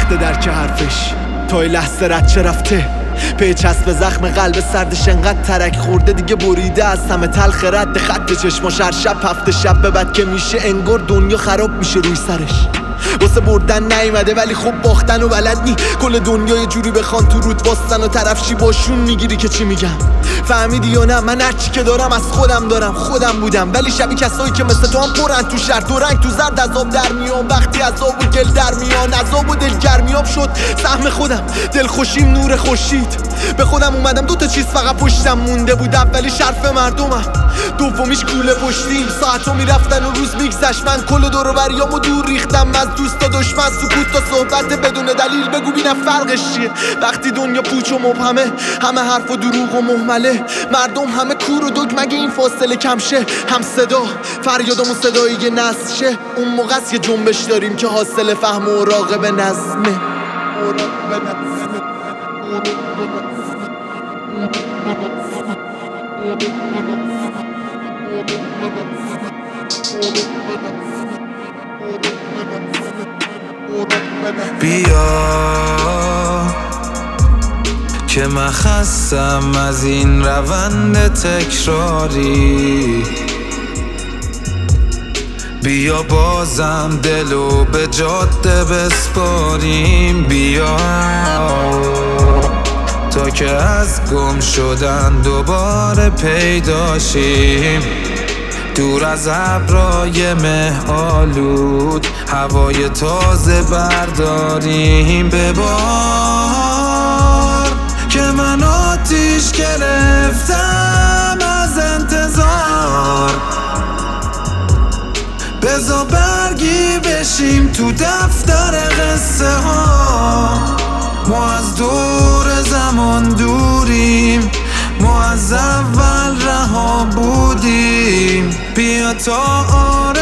سخت درک حرفش تا لحظه رد چه رفته پیچسب زخم قلب سردش انقدر ترک خورده دیگه بریده از همه تلخ رد خط چشماش هر شب هفته شب به بعد که میشه انگار دنیا خراب میشه روی سرش واسه بردن نیومده ولی خب باختن و بلد نی کل دنیا یه جوری بخوان تو رود واستن و طرفشی باشون میگیری که چی میگم فهمیدی یا نه من هرچی که دارم از خودم دارم خودم بودم ولی شبیه کسایی که مثل تو هم پرن تو شهر تو رنگ تو زرد عذاب در میام وقتی عذاب و گل در میان عذاب و دل گرمیاب شد سهم خودم دلخوشیم نور خورشید به خودم اومدم دوتا چیز فقط پشتم مونده بود اولیش حرف مردمم دومیش کوله پشتیم ساعتو میرفتن و روز میگذشت من کل دور و بریامو دور ریختم از دوست تا دشمن سکوت تا صحبت بدون دلیل بگو بینم فرقش چیه وقتی دنیا پوچ و مبهمه همه حرف و دروغ و مهمله مردم همه کور و دگ مگه این فاصله کم شه هم صدا فریادمون صدایی یه نسل شه اون موقعست یه جنبش داریم که حاصل فهم و راقب نظمه بیا که من خستم از این روند تکراری بیا بازم دلو به جاده بسپاریم بیا تا که از گم شدن دوباره پیداشیم دور از ابرای مه آلود هوای تازه برداریم به بار که من آتیش گرفتم از انتظار بذار برگی بشیم تو دفتر قصه ها ما از دور زمان دوریم ما از اول رها بودیم بیا تا